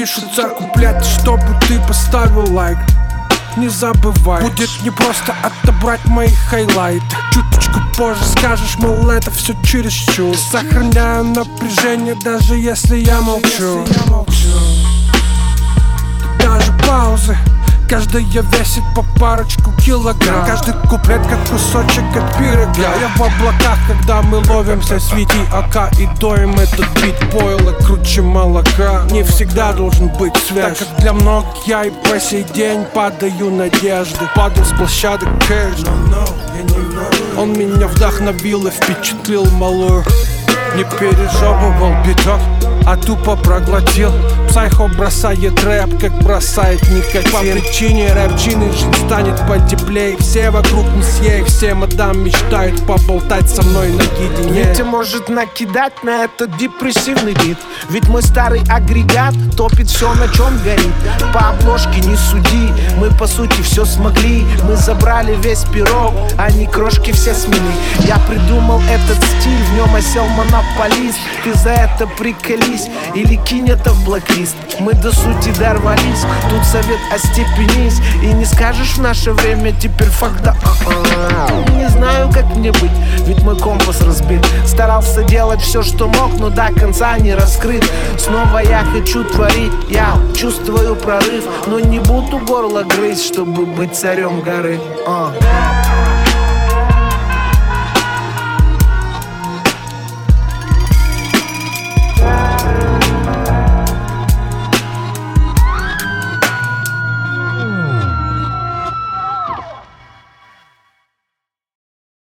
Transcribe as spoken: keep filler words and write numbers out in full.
пишутся куплеты, чтобы ты поставил лайк. Не забывай, будет не просто отобрать мои хайлайты. Чуточку позже скажешь, мол, это все чересчур. Сохраняю напряжение, даже если я молчу. Даже паузы, каждая весит по парочку килограмм. Каждый куплет как кусочек от пирога. Я в облаках, когда мы ловимся, свети ока и доим этот бит. Пойло круче молока, не всегда должен быть свеж. Так как для многих я и по сей день падаю надежды. Падал с площадок кэш. Он меня вдохновил и впечатлил малую. Не пережевывал биток, а тупо проглотил. Псайхо бросает рэп, как бросает никотин. По причине рэпчины жизнь станет потеплее. Все вокруг месье, все мадам мечтают поболтать со мной наедине. Витя может накидать на этот депрессивный бит, ведь мой старый агрегат топит все, на чем горит. По обложке не суди, мы по сути все смогли. Мы забрали весь пирог, они крошки все смели. Я придумал этот стиль, в нем осел монополист. Ты за это приколись или кинь это в блэклист. Мы до сути дорвались, тут совет остепенись. И не скажешь в наше время теперь факта. Не знаю, как мне быть, ведь мой компас разбит. Старался делать все, что мог, но до конца не раскрыт. Снова я хочу творить, я чувствую прорыв, но не буду горло грызть, чтобы быть царем горы. uh.